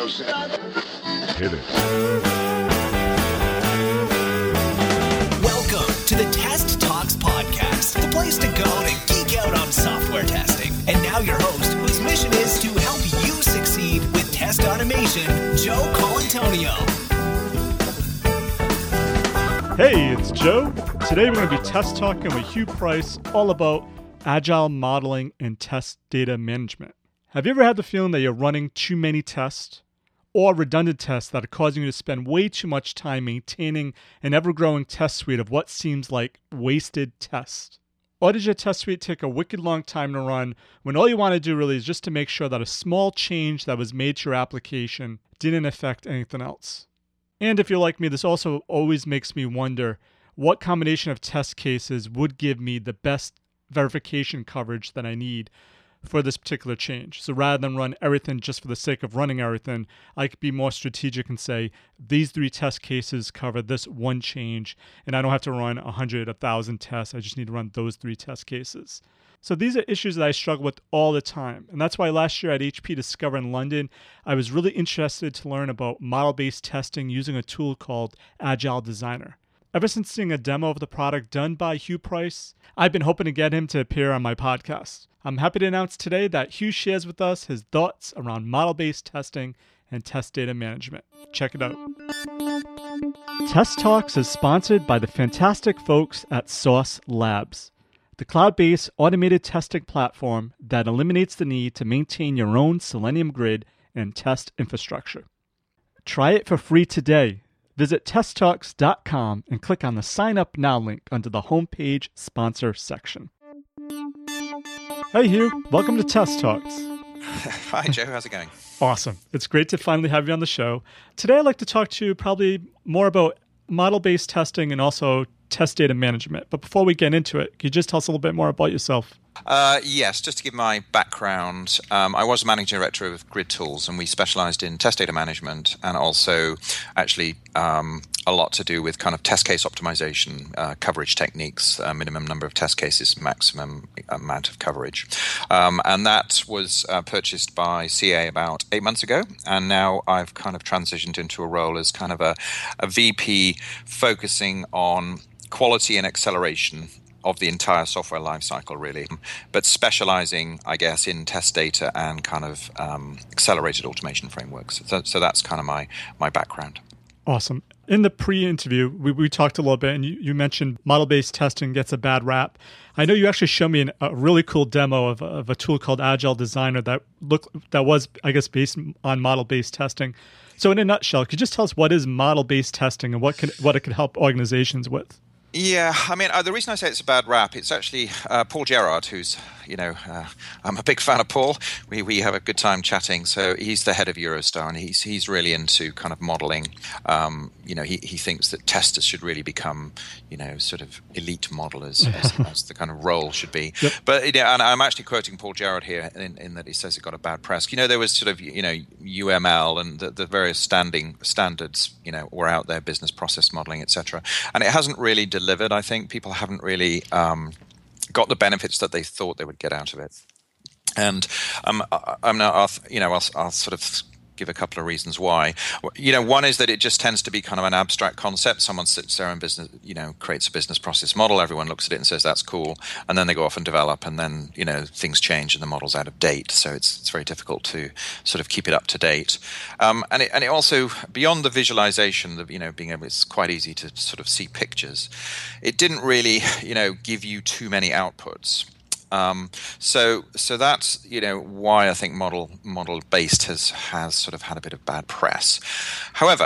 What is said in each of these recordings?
Hit it. Welcome to the Test Talks Podcast, the place to go to geek out on software testing. And now your host, whose mission is to help you succeed with test automation, Joe Colantonio. Hey, it's Joe. Today we're going to be test talking with Hugh Price all about agile modeling and test data management. Have you ever had the feeling that you're running too many tests or redundant tests that are causing you to spend way too much time maintaining an ever-growing test suite of what seems like wasted tests? Or does your test suite take a wicked long time to run when all you want to do really is just to make sure that a small change that was made to your application didn't affect anything else? And if you're like me, this also always makes me wonder what combination of test cases would give me the best verification coverage that I need for this particular change. So rather than run everything just for the sake of running everything, I could be more strategic and say, these 3 test cases cover this one change, and I don't have to run 100, 1,000 tests. I just need to run those 3 test cases. So these are issues that I struggle with all the time. And that's why last year at HP Discover in London, I was really interested to learn about model-based testing using a tool called Agile Designer. Ever since seeing a demo of the product done by Hugh Price, I've been hoping to get him to appear on my podcast. I'm happy to announce today that Hugh shares with us his thoughts around model-based testing and test data management. Check it out. Test Talks is sponsored by the fantastic folks at Sauce Labs, the cloud-based automated testing platform that eliminates the need to maintain your own Selenium grid and test infrastructure. Try it for free today. Visit testtalks.com and click on the Sign Up Now link under the homepage sponsor section. Hey Hugh, welcome to Test Talks. Hi Joe, how's it going? Awesome. It's great to finally have you on the show. Today I'd like to talk to you probably more about model-based testing and also test data management. But before we get into it, can you just tell us a little bit more about yourself? Yes, just to give my background, I was managing director of Grid Tools, and we specialized in test data management and also actually a lot to do with kind of test case optimization, coverage techniques, minimum number of test cases, maximum amount of coverage. And that was purchased by CA about 8 months ago, and now I've kind of transitioned into a role as kind of a VP focusing on quality and acceleration of the entire software lifecycle, really, but specializing, I guess, in test data and kind of accelerated automation frameworks. So that's kind of my background. Awesome. In the pre-interview, we talked a little bit, and you mentioned model-based testing gets a bad rap. I know you actually showed me a really cool demo of a tool called Agile Designer that was, I guess, based on model-based testing. So in a nutshell, could you just tell us what is model-based testing and what it could help organizations with? Yeah, I mean, the reason I say it's a bad rap, it's actually Paul Gerard, who's, I'm a big fan of Paul. We have a good time chatting. So he's the head of Eurostar, and he's really into kind of modeling. He thinks that testers should really become, sort of elite modelers as the kind of role should be. Yep. But and I'm actually quoting Paul Gerard here in that he says it got a bad press. There was sort of UML and the various standards were out there, business process modeling, etc. And it hasn't really delivered. I think people haven't really got the benefits that they thought they would get out of it. And I'll sort of give a couple of reasons why. One is that it just tends to be kind of an abstract concept. Someone sits there and creates a business process model. Everyone looks at it and says that's cool, and then they go off and develop, and then things change and the model's out of date. So it's very difficult to sort of keep it up to date. And it also, beyond the visualization, being able, it's quite easy to sort of see pictures. It didn't really give you too many outputs. So that's why I think model based has sort of had a bit of bad press. However,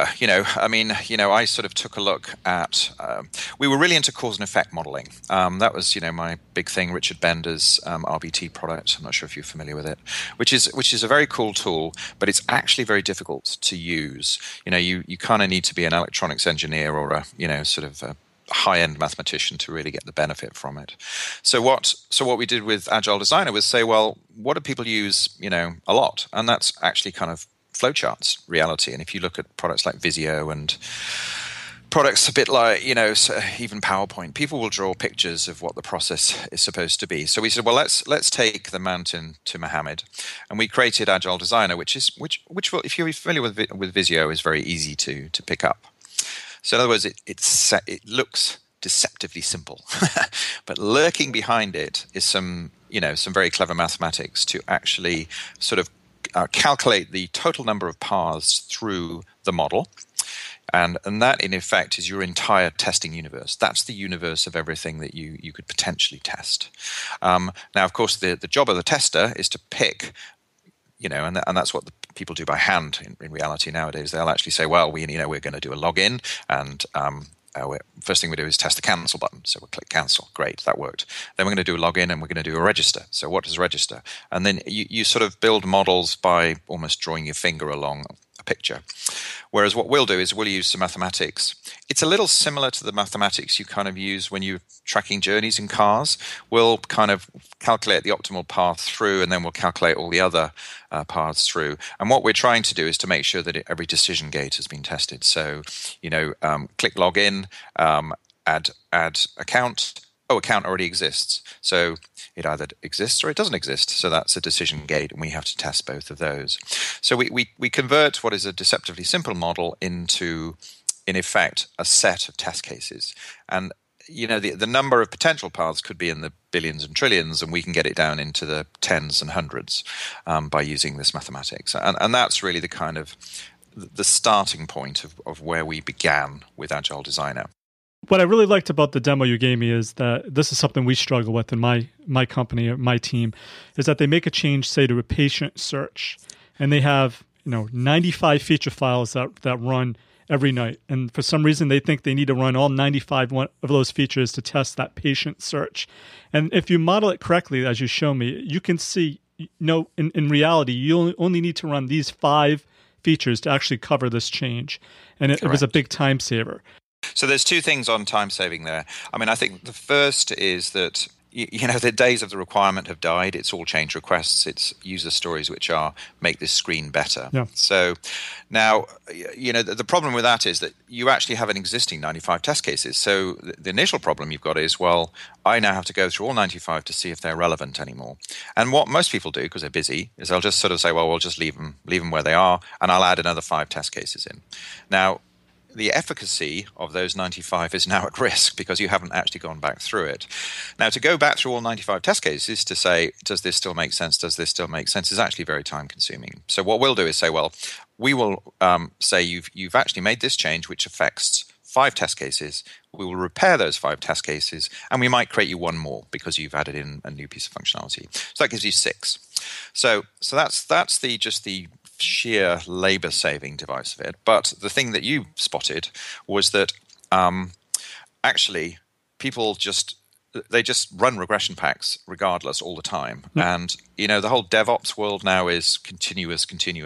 I sort of took a look at we were really into cause and effect modeling. That was my big thing. Richard Bender's RBT product. I'm not sure if you're familiar with it, which is a very cool tool, but it's actually very difficult to use. You kind of need to be an electronics engineer or a sort of a high-end mathematician to really get the benefit from it. So what we did with Agile Designer was say, well, what do people use, a lot? And that's actually kind of flowcharts reality. And if you look at products like Visio and products a bit like, even PowerPoint. People will draw pictures of what the process is supposed to be. So we said, well, let's take the mountain to Mohammed, and we created Agile Designer, which will, if you're familiar with Visio, is very easy to pick up. So in other words, it looks deceptively simple, but lurking behind it is some very clever mathematics to actually sort of calculate the total number of paths through the model. And that, in effect, is your entire testing universe. That's the universe of everything that you could potentially test. Now, of course, the job of the tester is to pick, and that's what the people do by hand in reality nowadays. They'll actually say, well, we're going to do a login, and first thing we do is test the cancel button. So we'll click cancel. Great, that worked. Then we're going to do a login, and we're going to do a register. So what does register? And then you sort of build models by almost drawing your finger along a picture. Whereas what we'll do is we'll use some mathematics. It's a little similar to the mathematics you kind of use when you're tracking journeys in cars. We'll kind of calculate the optimal path through, and then we'll calculate all the other paths through. And what we're trying to do is to make sure that every decision gate has been tested. So, click login, add account. Oh, account already exists. So it either exists or it doesn't exist. So that's a decision gate, and we have to test both of those. So we convert what is a deceptively simple model into, in effect, a set of test cases. And the number of potential paths could be in the billions and trillions, and we can get it down into the tens and hundreds by using this mathematics. And that's really the kind of the starting point of where we began with Agile Designer. What I really liked about the demo you gave me is that this is something we struggle with in my company, or my team, is that they make a change, say, to a patient search, and they have 95 feature files that run every night. And for some reason, they think they need to run all 95 of those features to test that patient search. And if you model it correctly, as you show me, you can see, in reality, you only need to run these 5 features to actually cover this change. And it was a big time saver. So there's 2 things on time saving there. I mean, I think the first is that the days of the requirement have died. It's all change requests. It's user stories which are make this screen better. Yeah. So now, the problem with that is that you actually have an existing 95 test cases. So the initial problem you've got is, well, I now have to go through all 95 to see if they're relevant anymore. And what most people do, because they're busy, is they'll just sort of say, well, we'll just leave them where they are, and I'll add another 5 test cases in. Now, the efficacy of those 95 is now at risk because you haven't actually gone back through it. Now, to go back through all 95 test cases to say, does this still make sense? Does this still make sense? Is actually very time consuming. So what we'll do is say, well, we will say you've actually made this change which affects 5 test cases. We will repair those 5 test cases, and we might create you 1 more because you've added in a new piece of functionality. So that gives you 6. So that's the sheer labor-saving device of it. But the thing that you spotted was that actually people just run regression packs regardless all the time. Yeah. And, the whole DevOps world now is continuous.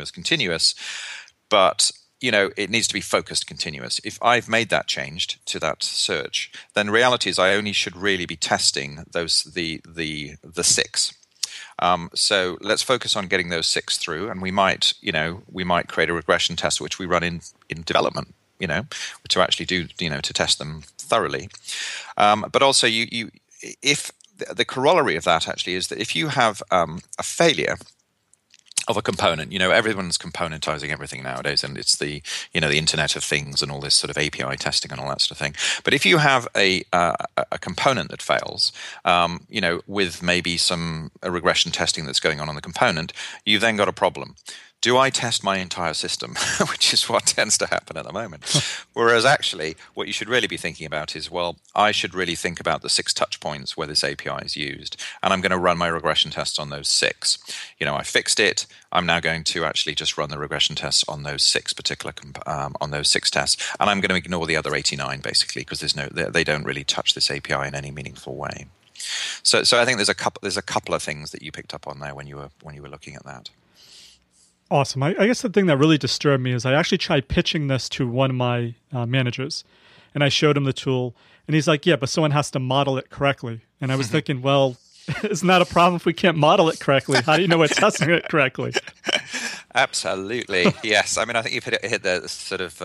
But, it needs to be focused continuous. If I've made that change to that search, then the reality is I only should really be testing the 6. So let's focus on getting those 6 through, and we might create a regression test which we run in development, to actually do, to test them thoroughly. But also, if the corollary of that actually is that if you have a failure of a component, everyone's componentizing everything nowadays, and it's the Internet of Things and all this sort of API testing and all that sort of thing. But if you have a component that fails, with maybe a regression testing that's going on the component, you've then got a problem. Do I test my entire system, which is what tends to happen at the moment? Whereas actually, what you should really be thinking about is, well, I should really think about the 6 touch points where this API is used, and I'm going to run my regression tests on those 6. I fixed it. I'm now going to actually just run the regression tests on those 6 on those 6 tests, and I'm going to ignore the other 89 basically because they don't really touch this API in any meaningful way. So I think there's a couple of things that you picked up on there when you were looking at that. Awesome. I guess the thing that really disturbed me is I actually tried pitching this to one of my managers, and I showed him the tool, and he's like, yeah, but someone has to model it correctly. And I was thinking, well, it's not a problem if we can't model it correctly. How do you know we're testing it correctly? Absolutely, yes. I mean, I think you've hit the sort of,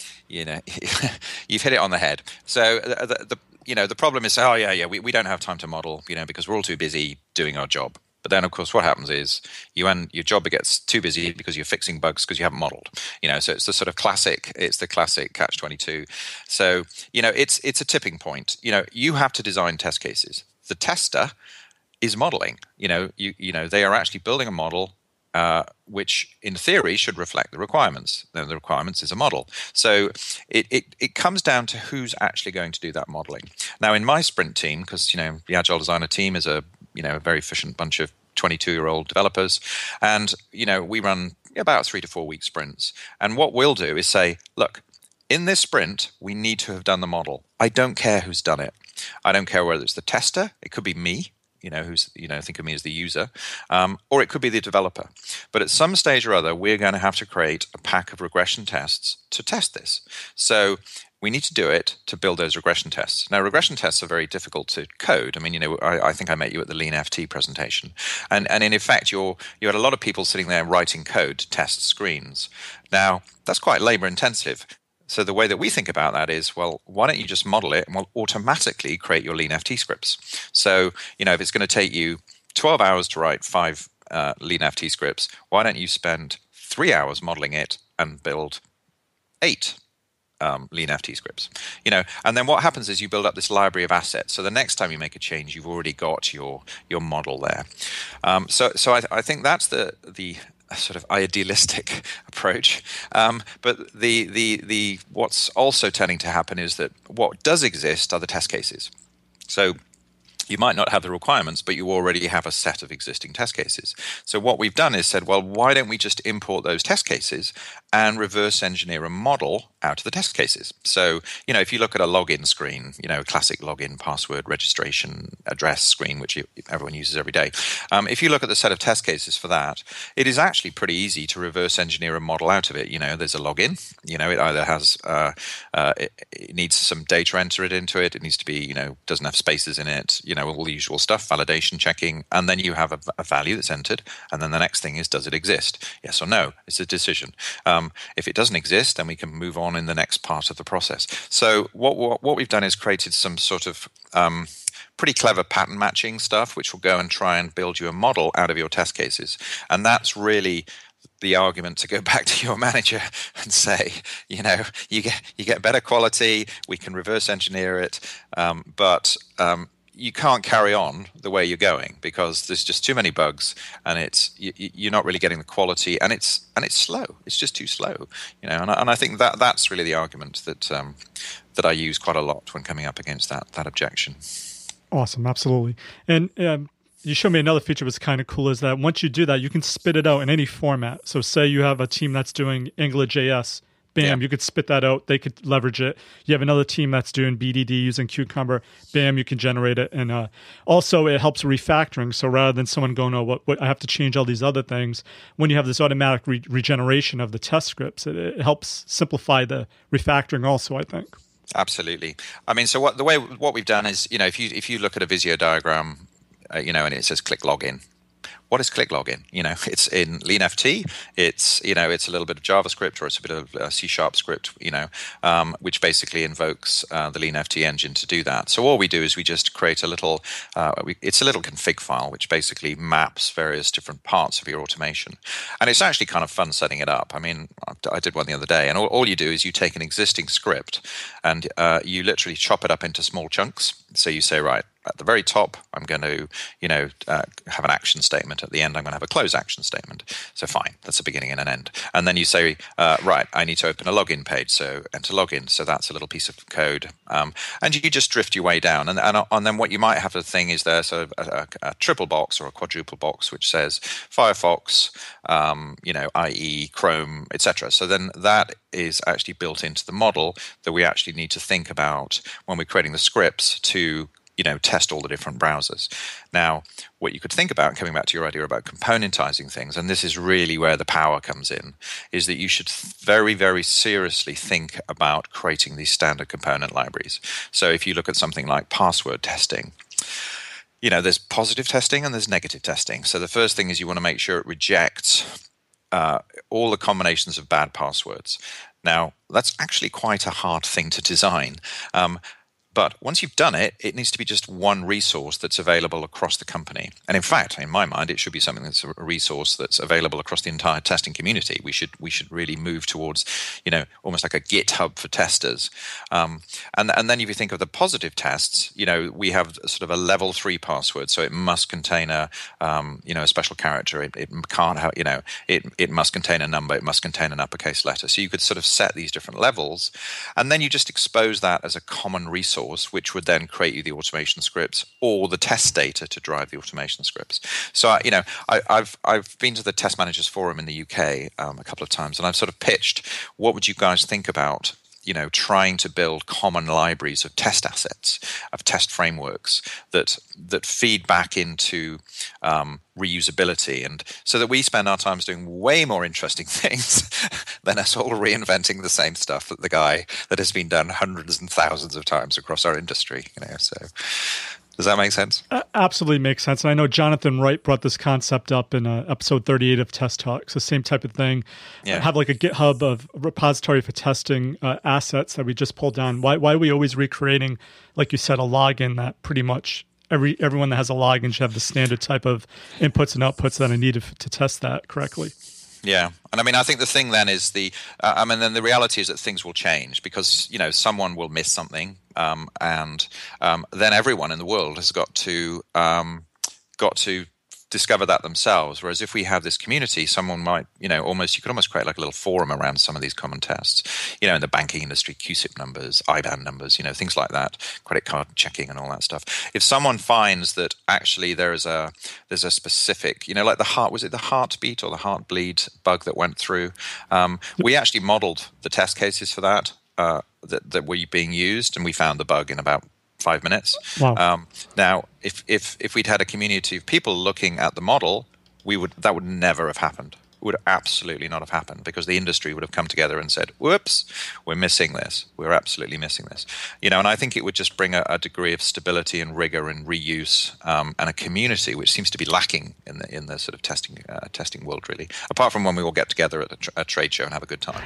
you've hit it on the head. So the problem is, oh yeah, we don't have time to model, because we're all too busy doing our job. But then, of course, what happens is your job gets too busy because you're fixing bugs because you haven't modeled. So it's the sort of classic catch-22. So it's a tipping point. You have to design test cases. The tester is modeling. They are actually building a model which in theory should reflect the requirements. Then the requirements is a model. So it comes down to who's actually going to do that modeling. Now, in my sprint team, because the Agile Designer team is a very efficient bunch of 22-year-old developers, and we run about 3 to 4 week sprints. And what we'll do is say, look, in this sprint, we need to have done the model. I don't care who's done it. I don't care whether it's the tester. It could be me. Who's, think of me as the user, or it could be the developer. But at some stage or other, we're going to have to create a pack of regression tests to test this. So we need to do it to build those regression tests. Now, regression tests are very difficult to code. I mean, I think I met you at the Lean FT presentation. And in effect, you had a lot of people sitting there writing code to test screens. Now, that's quite labor intensive. So the way that we think about that is, well, why don't you just model it and we'll automatically create your Lean FT scripts. So, if it's going to take you 12 hours to write 5 Lean FT scripts, why don't you spend 3 hours modeling it and build 8 Lean FT scripts? And then what happens is you build up this library of assets. So the next time you make a change, you've already got your model there. So I think that's the sort of idealistic approach, but the what's also tending to happen is that what does exist are the test cases. So you might not have the requirements, but you already have a set of existing test cases. So what we've done is said, well, why don't we just import those test cases and reverse engineer a model out of the test cases? So, if you look at a login screen, a classic login password registration address screen, which everyone uses every day. If you look at the set of test cases for that, it is actually pretty easy to reverse engineer a model out of it. There's a login, it either has, it needs some data entered into it. It needs to be, doesn't have spaces in it, all the usual stuff, validation checking, and then you have a value that's entered, and then the next thing is, does it exist? Yes or no? It's a decision. If it doesn't exist, then we can move on in the next part of the process. So what we've done is created some sort of pretty clever pattern matching stuff, which will go and try and build you a model out of your test cases. And that's really the argument to go back to your manager and say, you get better quality, we can reverse engineer it, but you can't carry on the way you're going because there's just too many bugs, and you're not really getting the quality, and it's slow. It's just too slow, And I think that's really the argument that I use quite a lot when coming up against that objection. Awesome, absolutely. And you showed me another feature that's kind of cool is that once you do that, you can spit it out in any format. So say you have a team that's doing AngularJS, bam, you could spit that out. They could leverage it. You have another team that's doing BDD using Cucumber, bam, you can generate it. And also it helps refactoring. So rather than someone going, oh, what I have to change all these other things, when you have this automatic regeneration of the test scripts, it helps simplify the refactoring also, I think. Absolutely. I mean, so what we've done is, if you look at a Visio diagram, and it says click login. What is click login? It's in Lean FT. It's a little bit of JavaScript, or it's a bit of C# script, which basically invokes the Lean FT engine to do that. So all we do is we just create a little. It's a little config file which basically maps various different parts of your automation, and it's actually kind of fun setting it up. I mean, I did one the other day, and all you do is you take an existing script and you literally chop it up into small chunks. So you say, right, at the very top, I'm going to, have an action statement. At the end, I'm going to have a close action statement. So fine, that's a beginning and an end. And then you say, right, I need to open a login page. So enter login. So that's a little piece of code. And you just drift your way down. And then what you might have a thing is there's a triple box or a quadruple box, which says Firefox, IE, Chrome, etc. So then that is actually built into the model that we actually need to think about when we're creating the scripts to test all the different browsers. Now, what you could think about, coming back to your idea about componentizing things, and this is really where the power comes in, is that you should very, very seriously think about creating these standard component libraries. So if you look at something like password testing, there's positive testing and there's negative testing. So the first thing is you want to make sure it rejects all the combinations of bad passwords. Now, that's actually quite a hard thing to design. But once you've done it, it needs to be just one resource that's available across the company. And in fact, in my mind, it should be something that's a resource that's available across the entire testing community. We should really move towards, almost like a GitHub for testers. And then if you think of the positive tests, we have sort of a level 3 password, so it must contain a special character. It can't have, it must contain a number. It must contain an uppercase letter. So you could sort of set these different levels, and then you just expose that as a common resource, which would then create you the automation scripts or the test data to drive the automation scripts. So, I've been to the Test Managers Forum in the UK a couple of times, and I've sort of pitched, what would you guys think about trying to build common libraries of test assets, of test frameworks that feed back into reusability, and so that we spend our time doing way more interesting things than us all reinventing the same stuff that the guy that has been done hundreds and thousands of times across our industry. So does that make sense? Absolutely makes sense. And I know Jonathan Wright brought this concept up in episode 38 of Test Talks, the same type of thing. Yeah. Have like a GitHub of repository for testing assets that we just pulled down. Why are we always recreating, like you said, a login that pretty much everyone that has a login should have the standard type of inputs and outputs that are needed to test that correctly? Yeah. And I think the thing then is then the reality is that things will change because, someone will miss something. And then everyone in the world has got to discover that themselves. Whereas if we have this community, someone might, you could almost create like a little forum around some of these common tests, in the banking industry, QSIP numbers, IBAN numbers, things like that, credit card checking and all that stuff. If someone finds that actually there's a specific, like was it the heartbeat or the heartbleed bug that went through? We actually modeled the test cases for that were being used, and we found the bug in about 5 minutes. Wow. Now, if we'd had a community of people looking at the model, that would never have happened. It would absolutely not have happened because the industry would have come together and said, "Whoops, we're missing this. We're absolutely missing this." And I think it would just bring a degree of stability and rigor and reuse and a community which seems to be lacking in the sort of testing world, really. Apart from when we all get together at a trade show and have a good time.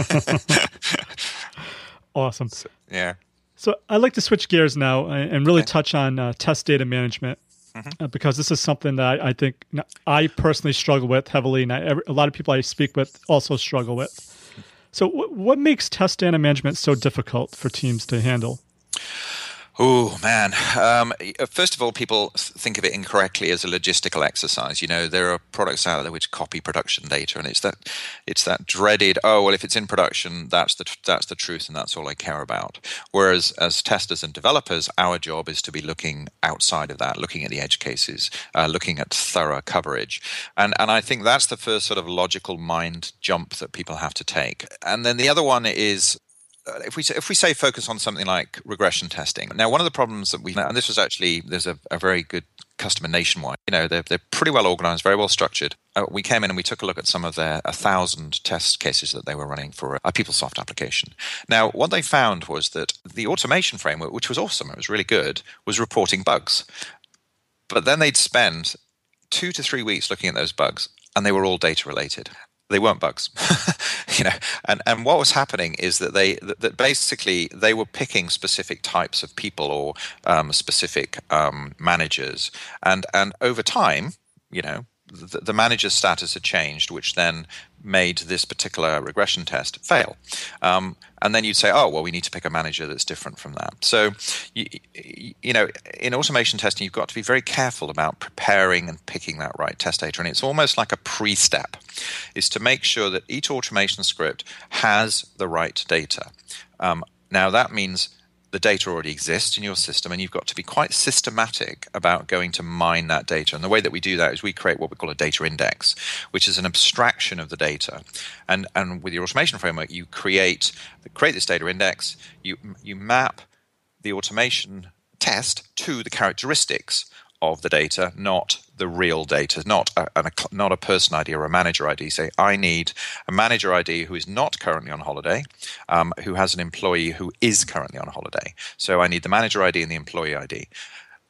Awesome. Yeah. So I'd like to switch gears now and really touch on test data management because this is something that I think I personally struggle with heavily, and a lot of people I speak with also struggle with. So what makes test data management so difficult for teams to handle? Oh, man. First of all, people think of it incorrectly as a logistical exercise. There are products out there which copy production data, and it's that dreaded, if it's in production, that's the truth, and that's all I care about. Whereas as testers and developers, our job is to be looking outside of that, looking at the edge cases, looking at thorough coverage. And I think that's the first sort of logical mind jump that people have to take. And then the other one is, if we say focus on something like regression testing. Now, one of the problems that and this was actually, there's a very good customer Nationwide. They're pretty well organized, very well structured. We came in and we took a look at some of their 1,000 test cases that they were running for a PeopleSoft application. Now, what they found was that the automation framework, which was awesome, it was really good, was reporting bugs. But then they'd spend 2 to 3 weeks looking at those bugs, and they were all data related. They weren't bugs, and what was happening is that that basically they were picking specific types of people or specific managers, and over time, the manager's status had changed, which then made this particular regression test fail. And then you'd say, we need to pick a manager that's different from that. So, in automation testing, you've got to be very careful about preparing and picking that right test data. And it's almost like a pre-step, is to make sure that each automation script has the right data. Now, that means the data already exists in your system, and you've got to be quite systematic about going to mine that data. And the way that we do that is we create what we call a data index, which is an abstraction of the data. And with your automation framework, you create this data index, you map the automation test to the characteristics of the data, not the real data, not a person ID or a manager ID. Say, I need a manager ID who is not currently on holiday, who has an employee who is currently on holiday. So I need the manager ID and the employee ID.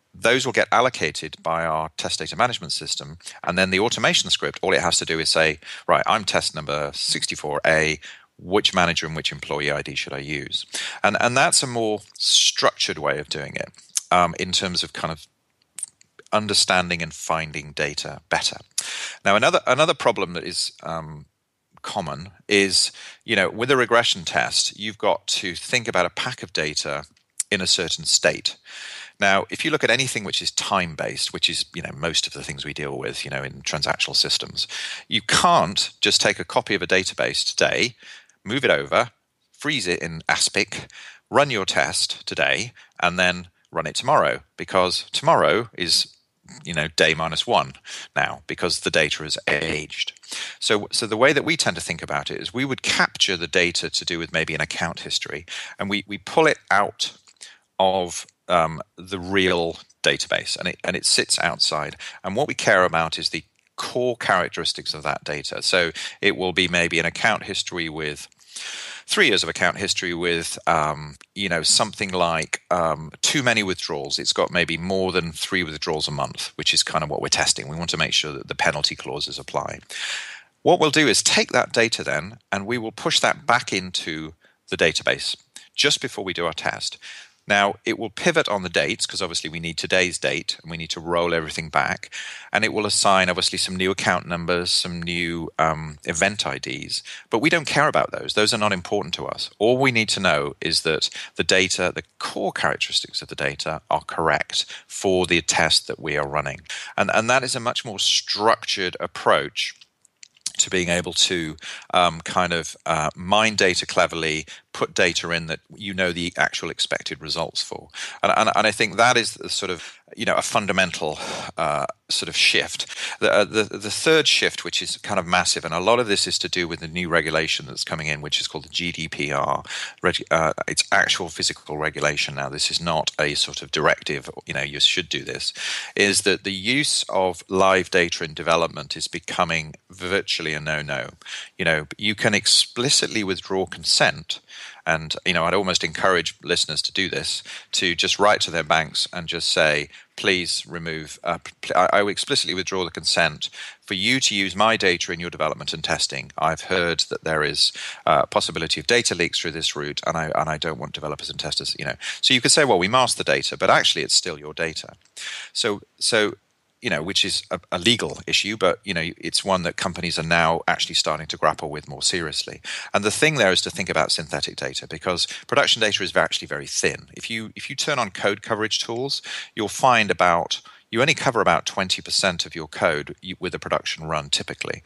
those will get allocated by our test data management system. And then the automation script, all it has to do is say, right, I'm test number 64A. Which manager and which employee ID should I use? And that's a more structured way of doing it in terms of kind of understanding and finding data better. Now, another problem that is common is, with a regression test, you've got to think about a pack of data in a certain state. Now, if you look at anything which is time-based, which is, most of the things we deal with, in transactional systems, you can't just take a copy of a database today, move it over, freeze it in Aspic, run your test today, and then run it tomorrow, because tomorrow is day -1 now, because the data has aged. So the way that we tend to think about it is we would capture the data to do with maybe an account history, and we pull it out of the real database, and it sits outside. And what we care about is the core characteristics of that data. So it will be maybe an account history with 3 years of account history with, something like too many withdrawals. It's got maybe more than 3 withdrawals a month, which is kind of what we're testing. We want to make sure that the penalty clauses apply. What we'll do is take that data then, and we will push that back into the database just before we do our test. Now, it will pivot on the dates, because obviously we need today's date and we need to roll everything back. And it will assign obviously some new account numbers, some new event IDs. But we don't care about those. Those are not important to us. All we need to know is that the data, the core characteristics of the data, are correct for the test that we are running. And that is a much more structured approach to being able to mine data cleverly, put data in that the actual expected results for. And I think that is the sort of, a fundamental sort of shift. The third shift, which is kind of massive, and a lot of this is to do with the new regulation that's coming in, which is called the GDPR. It's actual physical regulation now. This is not a sort of directive, you should do this, is that the use of live data in development is becoming virtually a no-no. You can explicitly withdraw consent. And, I'd almost encourage listeners to do this, to just write to their banks and just say, please remove, I will explicitly withdraw the consent for you to use my data in your development and testing. I've heard that there is a possibility of data leaks through this route, and I don't want developers and testers, So you could say, well, we mask the data, but actually it's still your data. So which is a legal issue, but, it's one that companies are now actually starting to grapple with more seriously. And the thing there is to think about synthetic data, because production data is actually very thin. If you turn on code coverage tools, you'll find you only cover about 20% of your code with a production run typically.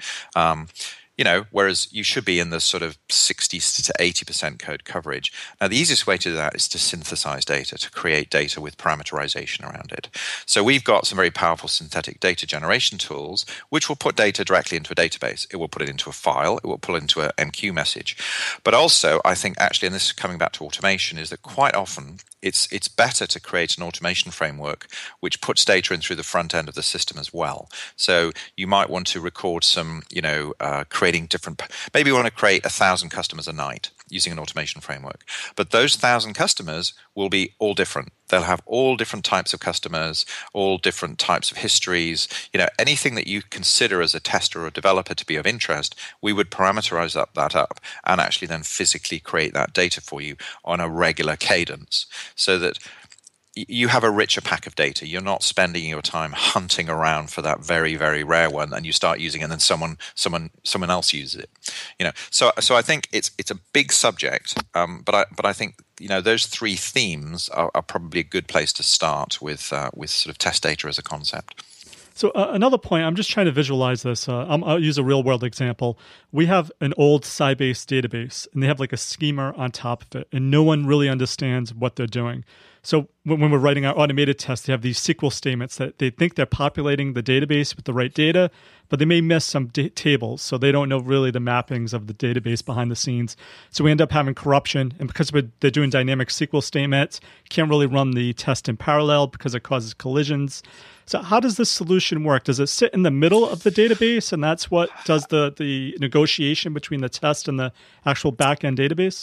Whereas you should be in the sort of 60 to 80% code coverage. Now, the easiest way to do that is to synthesize data, to create data with parameterization around it. So we've got some very powerful synthetic data generation tools, which will put data directly into a database. It will put it into a file. It will pull it into an MQ message. But also, I think actually, and this is coming back to automation, is that quite often it's better to create an automation framework which puts data in through the front end of the system as well. So you might want to record some, creating different, maybe you want to create 1,000 customers a night using an automation framework. But those 1,000 customers will be all different. They'll have all different types of customers, all different types of histories. Anything that you consider as a tester or a developer to be of interest, we would parameterize that up and actually then physically create that data for you on a regular cadence, so that you have a richer pack of data. You're not spending your time hunting around for that very, very rare one, and you start using it, and then someone else uses it. So I think it's a big subject, but I think those 3 themes are probably a good place to start with sort of test data as a concept. So another point, I'm just trying to visualize this. I'll use a real world example. We have an old Sybase database, and they have like a schema on top of it, and no one really understands what they're doing. So when we're writing our automated tests, they have these SQL statements that they think they're populating the database with the right data, but they may miss some tables, so they don't know really the mappings of the database behind the scenes. So we end up having corruption, and because they're doing dynamic SQL statements, can't really run the test in parallel because it causes collisions. So how does this solution work? Does it sit in the middle of the database, and that's what does the negotiation between the test and the actual back-end database?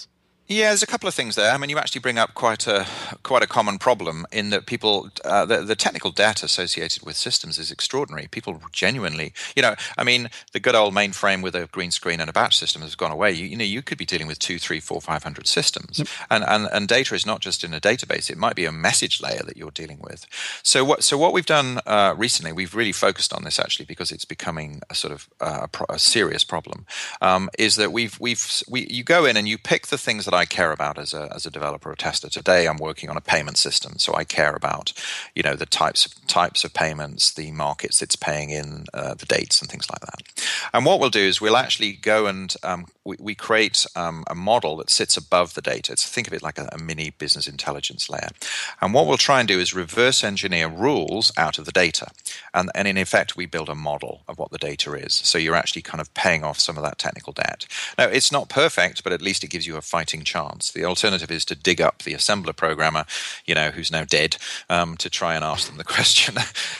Yeah, there's a couple of things there. I mean, you actually bring up quite a common problem in that people, the technical debt associated with systems is extraordinary. People genuinely, I mean, the good old mainframe with a green screen and a batch system has gone away. You could be dealing with 2, 3, 4, 500 systems, yep. and data is not just in a database. It might be a message layer that you're dealing with. So what we've done recently, we've really focused on this actually because it's becoming a sort of a serious problem. Is that you go in and you pick the things that I care about as a developer or tester. Today, I'm working on a payment system, so I care about, the types of payments, the markets it's paying in, the dates, and things like that. And what we'll do is we'll actually go and we create a model that sits above the data. Think of it like a mini business intelligence layer. And what we'll try and do is reverse engineer rules out of the data, and in effect, we build a model of what the data is. So you're actually kind of paying off some of that technical debt. Now, it's not perfect, but at least it gives you a fighting chance. The alternative is to dig up the assembler programmer, who's now dead, to try and ask them the question.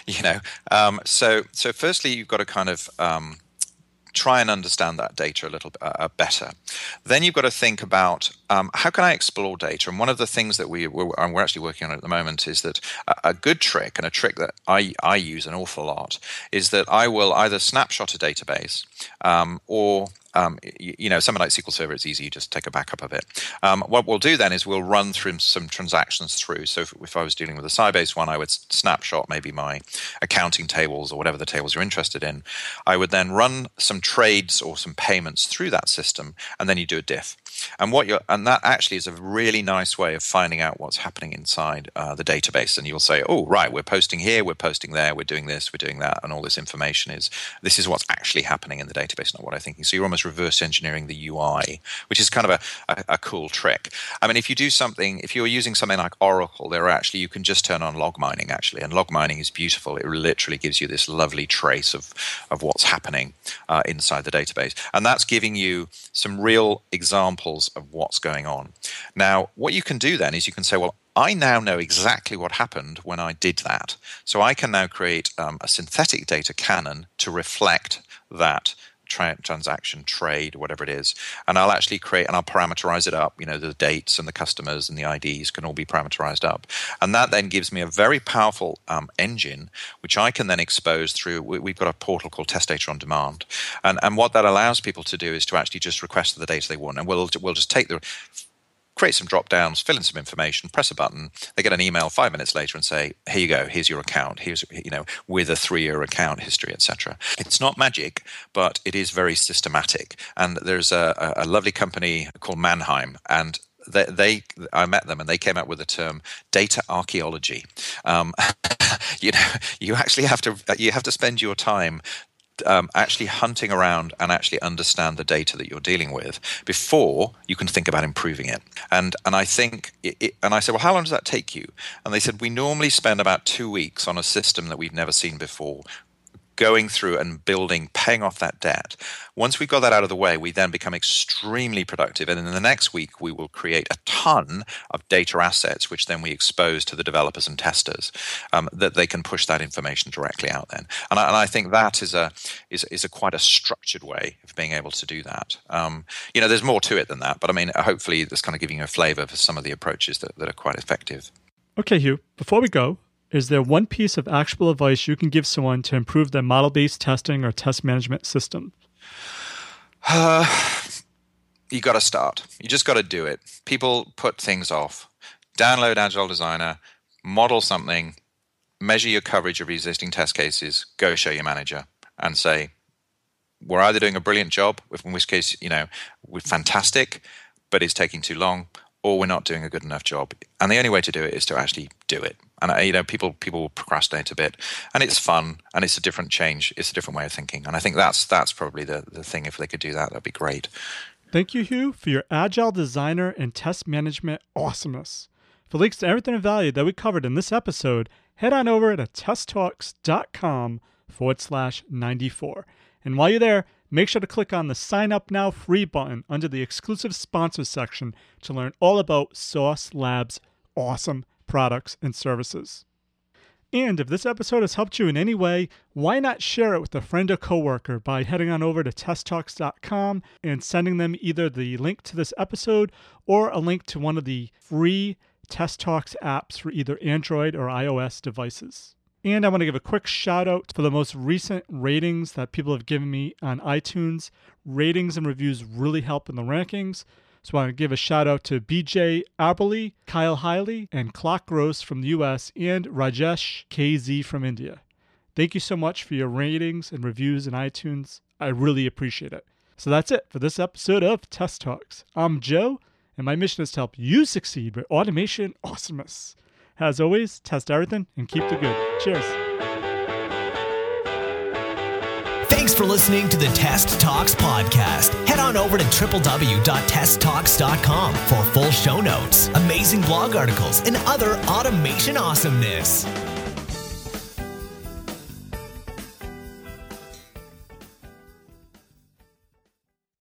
So firstly, you've got to kind of try and understand that data a little better. Then you've got to think about how can I explore data? And one of the things that we're actually working on at the moment is that a good trick, and a trick that I use an awful lot, is that I will either snapshot a database or something like SQL Server, it's easy, you just take a backup of it. What we'll do then is we'll run through some transactions through. So if I was dealing with a Sybase one, I would snapshot maybe my accounting tables or whatever the tables you're interested in. I would then run some trades or some payments through that system, and then you do a diff. And that actually is a really nice way of finding out what's happening inside the database. And you'll say, oh, right, we're posting here, we're posting there, we're doing this, we're doing that, and all this information this is what's actually happening in the database, not what I'm thinking. So you're almost reverse engineering the UI, which is kind of a cool trick. I mean, if you're using something like Oracle, you can just turn on log mining, actually. And log mining is beautiful. It literally gives you this lovely trace of what's happening inside the database. And that's giving you some real examples of what's going on. Now, what you can do then is you can say, well, I now know exactly what happened when I did that. So I can now create a synthetic data canon to reflect that transaction, trade, whatever it is. And I'll actually I'll parameterize it up. The dates and the customers and the IDs can all be parameterized up. And that then gives me a very powerful engine, which I can then expose through, we've got a portal called Test Data on Demand. And what that allows people to do is to actually just request the data they want. And we'll just create some drop downs, fill in some information, press a button. They get an email 5 minutes later and say, here you go, here's your account, here's, with a 3-year account history, etc. It's not magic, but it is very systematic. And there's a lovely company called Mannheim, and I met them, and they came up with the term data archaeology. You actually have to spend your time actually hunting around and actually understand the data that you're dealing with before you can think about improving it. And I think and I said, well, how long does that take you? And they said, we normally spend about 2 weeks on a system that we've never seen before, going through and paying off that debt. Once we've got that out of the way, we then become extremely productive. And in the next week, we will create a ton of data assets, which then we expose to the developers and testers, that they can push that information directly out then. And I think that is a quite a structured way of being able to do that. There's more to it than that, but I mean, hopefully that's kind of giving you a flavor for some of the approaches that are quite effective. Okay, Hugh, before we go, is there one piece of actionable advice you can give someone to improve their model-based testing or test management system? You got to start. You just got to do it. People put things off. Download Agile Designer, model something, measure your coverage of existing test cases, go show your manager and say, we're either doing a brilliant job, in which case, we're fantastic, but it's taking too long, or we're not doing a good enough job. And the only way to do it is to actually do it. And people will procrastinate a bit, and it's fun, and it's a different change. It's a different way of thinking, and I think that's probably the thing. If they could do that, that'd be great. Thank you, Hugh, for your Agile Designer and test management awesomeness. For links to everything of value that we covered in this episode, head on over to testtalks.com/94. And while you're there, make sure to click on the Sign Up Now free button under the exclusive sponsors section to learn all about Sauce Labs' awesome products and services. And if this episode has helped you in any way, why not share it with a friend or coworker by heading on over to testtalks.com and sending them either the link to this episode or a link to one of the free Test Talks apps for either Android or iOS devices. And I want to give a quick shout out for the most recent ratings that people have given me on iTunes. Ratings and reviews really help in the rankings. So I want to give a shout out to BJ Aberley, Kyle Hiley, and Clock Gross from the US, and Rajesh KZ from India. Thank you so much for your ratings and reviews in iTunes. I really appreciate it. So that's it for this episode of Test Talks. I'm Joe, and my mission is to help you succeed with automation awesomeness. As always, test everything and keep the good. Cheers. Thanks for listening to the Test Talks podcast. Head on over to www.testtalks.com for full show notes, amazing blog articles, and other automation awesomeness.